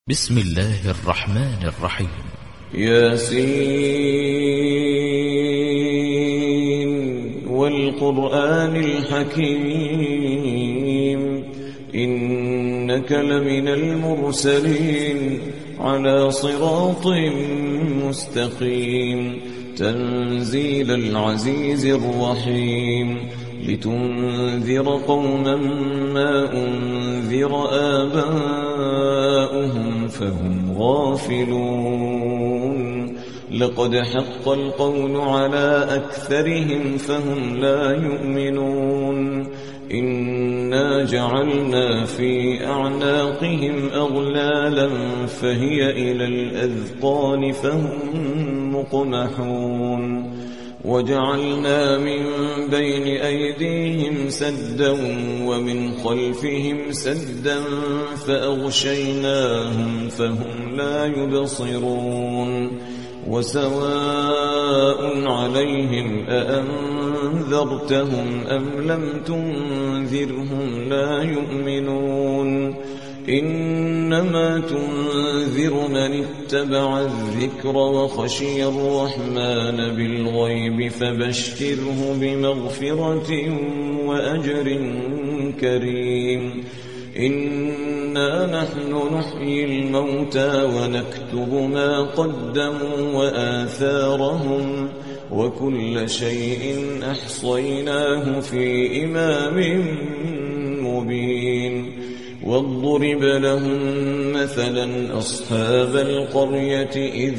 بسم الله الرحمن الرحيم. ياسين والقرآن الحكيم إنك لمن المرسلين على صراط مستقيم تنزيل العزيز الرحيم لتنذر قوما ما أنذر آباؤهم فهم غافلون لقد حق القول على أكثرهم فهم لا يؤمنون إنا جعلنا في أعناقهم أغلالا فهي إلى الأذقان فهم مقمحون وجعلنا من بين أيديهم سدا ومن خلفهم سدا فأغشيناهم فهم لا يبصرون وسواء عليهم أأنذرتهم أم لم تنذرهم لا يؤمنون إنما تنذر من اتبع الذكر وخشي الرحمن بالغيب فبشره بمغفرة وأجر كريم إنا نحن نحيي الموتى ونكتب ما قدموا وآثارهم وكل شيء أحصيناه في إمام مبين واضرب لهم مثلا أصحاب القرية إذ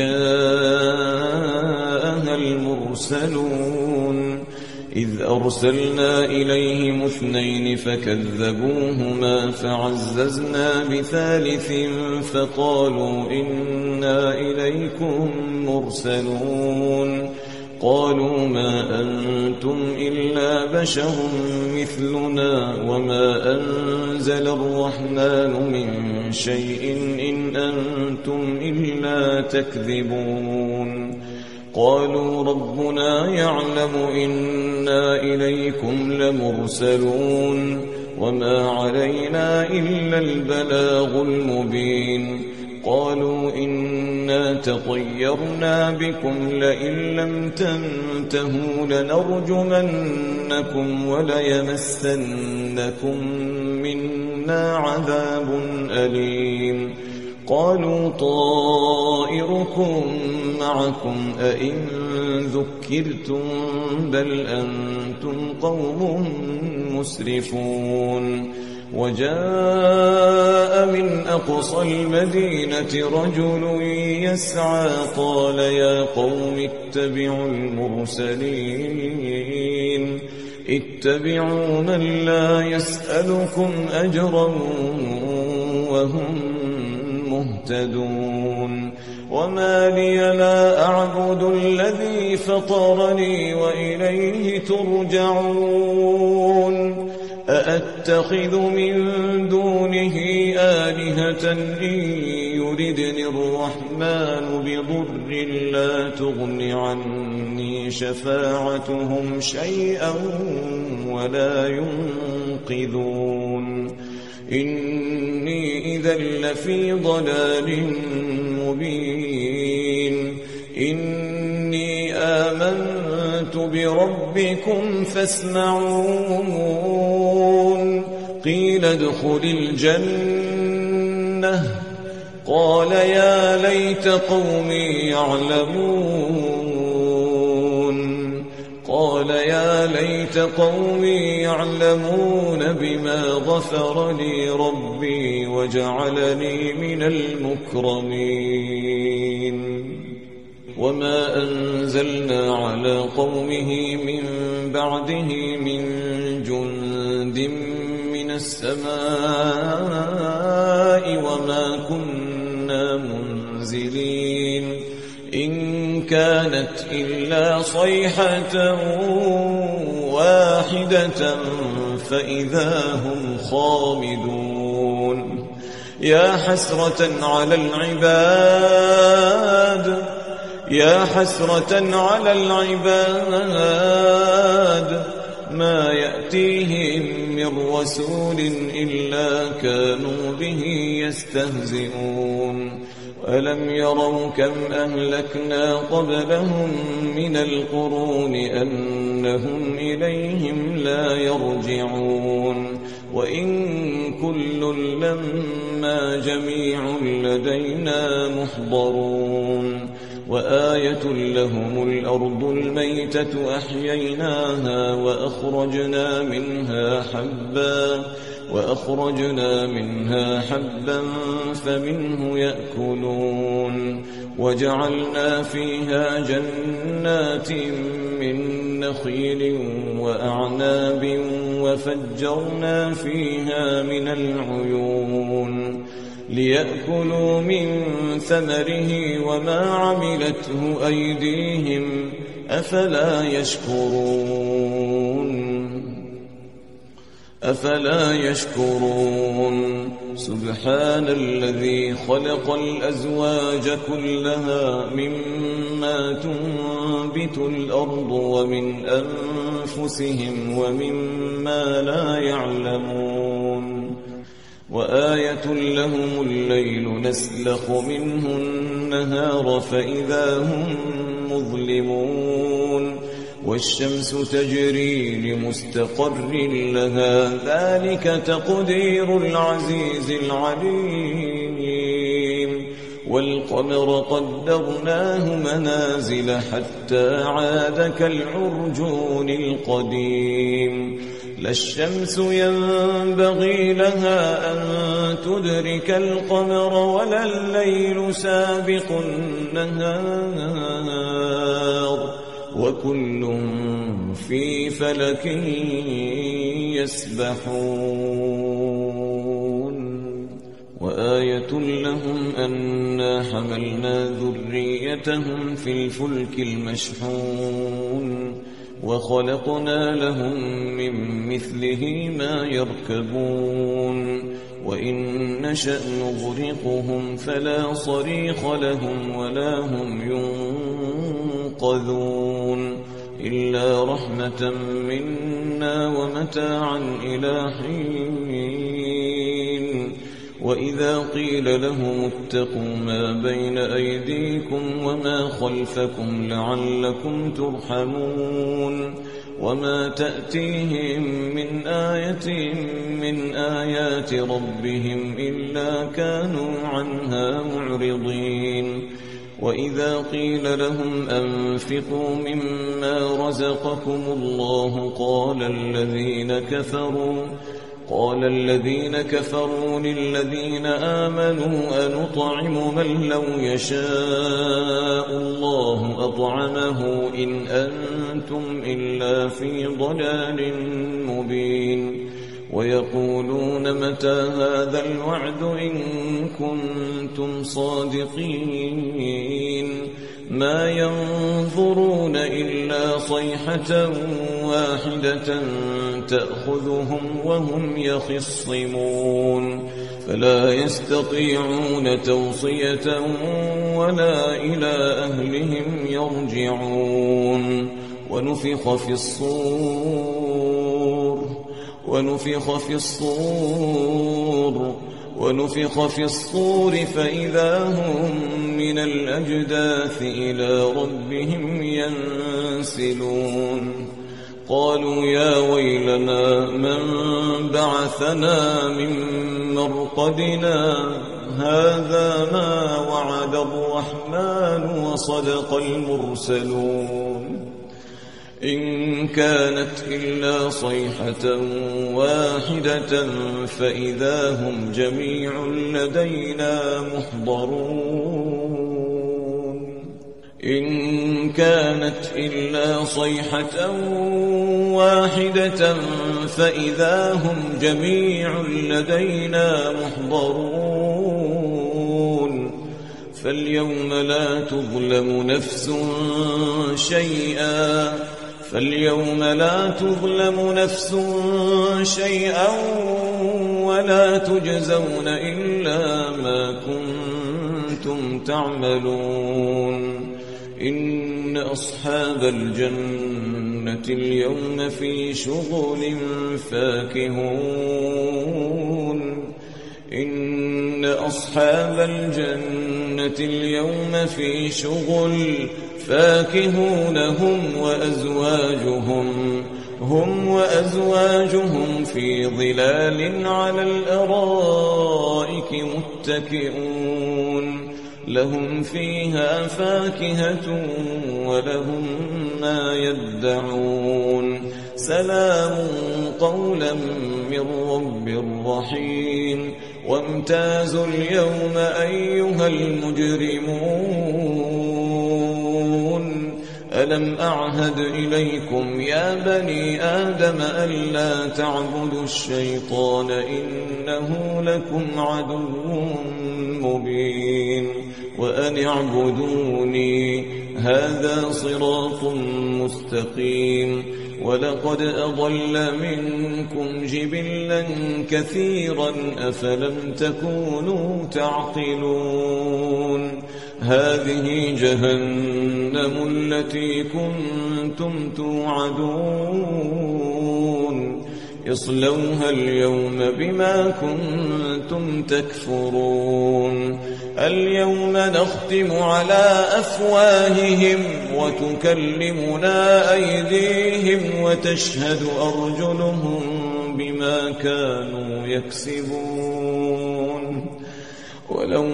جاءها المرسلون إذ أرسلنا إليهم 2 فكذبوهما فعززنا بثالث فقالوا إنا إليكم مرسلون قالوا ما أنتم إلا بشر مثلنا وما أنزل الرحمن من شيء إن أنتم إلا تكذبون قالوا ربنا يعلم إنا إليكم لمرسلون وما علينا إلا البلاغ المبين قالوا إنا تطيرنا بكم لئن لم تنتهوا لنرجمنكم وليمسنكم منا عذاب أليم قالوا طائركم معكم أئن ذكرتم بل أنتم قوم مسرفون وجاء من أقصى المدينة رجل يسعى قال يا قوم اتبعوا المرسلين اتبعوا من لا يسألكم أجرا وهم مهتدون وما لي لا أعبد الذي فطرني وإليه ترجعون أأتخذ من دونه آلهة إن يردني الرحمن بضر لا تغن عني شفاعتهم شيئا ولا ينقذون إني إذا لفي ضلال مبين إني آمنت بربكم فاسمعون قيل ادخل الجنة قال يا ليت قومي يعلمون قال يا ليت قومي يعلمون بما غفر لي ربي وجعلني من المكرمين وما أنزلنا على قومه من بعده من جند من السماء وما كنا منزلين إن كانت إلا صيحة واحدة فإذا هم خامدون يا حسرة على العباد ما يأتيهم من رسول إلا كانوا به يستهزئون ألم يروا كم أهلكنا قبلهم من القرون أنهم إليهم لا يرجعون وإن كل لما جميع لدينا محضرون وآية لهم الأرض الميتة أحييناها وأخرجنا منها حبا فمنه يأكلون وجعلنا فيها جنات من نخيل وأعناب وفجرنا فيها من العيون ليأكلوا من ثمره وما عملته أيديهم أفلا يشكرون سبحان الذي خلق الأزواج كلها مما تنبت الأرض ومن أنفسهم ومما لا يعلمون وآية لهم الليل نسلخ منه النهار فإذا هم مظلمون والشمس تجري لمستقر لها ذلك تقدير العزيز العليم والقمر قدرناه منازل حتى عاد كالعرجون القديم لا الشمس ينبغي لها أن تدرك القمر ولا الليل سابق النهار وكل في فلك يسبحون وآية لهم أنا حملنا ذريتهم في الفلك المشحون وخلقنا لهم من مثله ما يركبون وإن نشأ نغرقهم فلا صريخ لهم ولا هم ينقذون إلا رحمة منا ومتاعا إلى حين وإذا قيل لهم اتقوا ما بين أيديكم وما خلفكم لعلكم ترحمون وما تأتيهم من آية من آيات ربهم إلا كانوا عنها معرضين وإذا قيل لهم أنفقوا مما رزقكم الله قال الذين كفروا للذين آمنوا أنطعم من لو يشاء الله أطعمه إن أنتم إلا في ضلال مبين ويقولون متى هذا الوعد إن كنتم صادقين ما ينظرون إلا صيحة واحدة تأخذهم وهم يخصمون فلا يستطيعون توصية ولا إلى أهلهم يرجعون ونفخ في الصور فإذا هم من الأجداث إلى ربهم ينسلون قالوا يا ويلنا من بعثنا من مرقدنا هذا ما وعد الرحمن وصدق المرسلون إن كانت إلا صيحة واحدة فإذا هم جميع لدينا محضرون إن كانت إلا صيحة واحدة فإذا هم جميع لدينا محضرون فاليوم لا تظلم نفس شيئا ولا تجزون إلا ما كنتم تعملون إن أصحاب الجنة اليوم في شغل فاكهون إن أصحاب الجنة اليوم في شغل فاكهون هم وأزواجهم في ظلال على الأرائك متكئون لهم فيها فاكهة ولهم ما يدعون سلام قولا من رب رحيم وامتازوا اليوم أيها المجرمون ألم أعهد إليكم يا بني آدم ألا تعبدوا الشيطان إنه لكم عدو مبين وأن اعبدوني هذا صراط مستقيم ولقد أضل منكم جبلا كثيرا أفلم تكونوا تعقلون هذه جهنم التي كنتم توعدون اصلوها اليوم بما كنتم تكفرون اليوم نختم على أفواههم وتكلمنا أيديهم وتشهد أرجلهم بما كانوا يكسبون ولو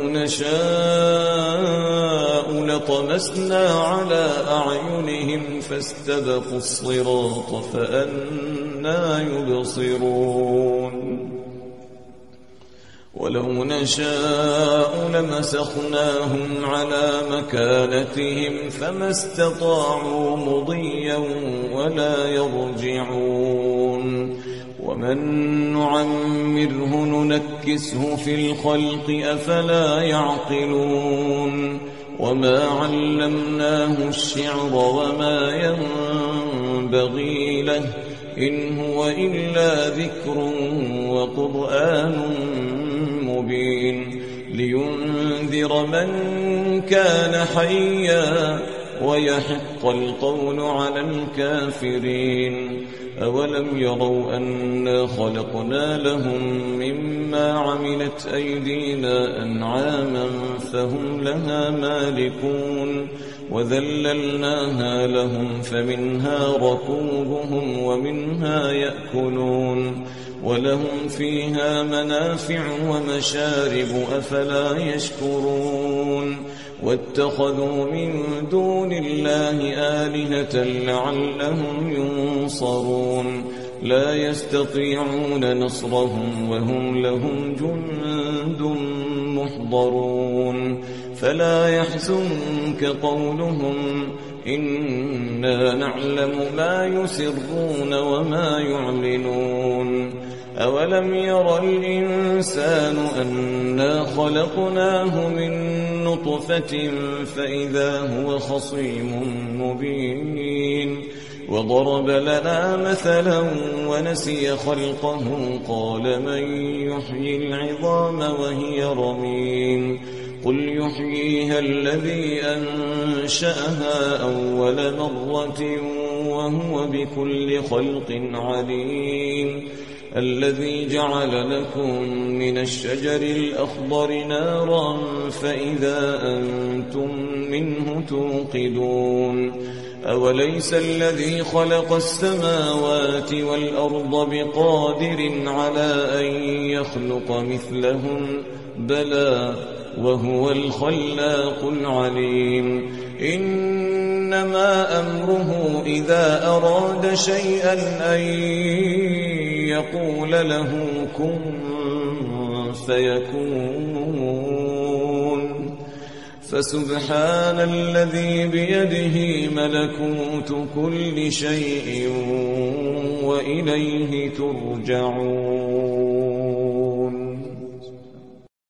نشاء لطمسنا على أعينهم فاستبقوا الصراط فأنى يبصرون ولو نشاء لمسخناهم على مكانتهم فما استطاعوا مضيا ولا يرجعون ومن نعمره ننكسه في الخلق أفلا يعقلون وما علمناه الشعر وما ينبغي له إن هو إلا ذكر وقرآن مبين لينذر من كان حيا ويحق القول على الكافرين أولم يروا أنا خلقنا لهم مما عملت أيدينا أنعاما فهم لها مالكون وذللناها لهم فمنها ركوبهم ومنها يأكلون ولهم فيها منافع ومشارب أفلا يشكرون واتخذوا من دون الله آلهة لعلهم ينصرون لا يستطيعون نصرهم وهم لهم جند محضرون فلا يحزنك قولهم إنا نعلم ما يسرون وما يعلنون أولم ير الإنسان أنا خلقناه من نطفة فإذا هو خصيم مبين وضرب لنا مثلا ونسي خلقه قال من يحيي العظام وهي رميم قل يحييها الذي أنشأها أول مرة وهو بكل خلق عليم الذي جعل لكم من الشجر الأخضر نارا فإذا أنتم منه توقدون أوليس الذي خلق السماوات والأرض بقادر على أن يخلق مثلهم بلى وهو الخلاق العليم إنما أمره إذا أراد شيئا أن يقول له كن فيكون فسبحان الذي بيده ملكوت كل شيء وإليه ترجعون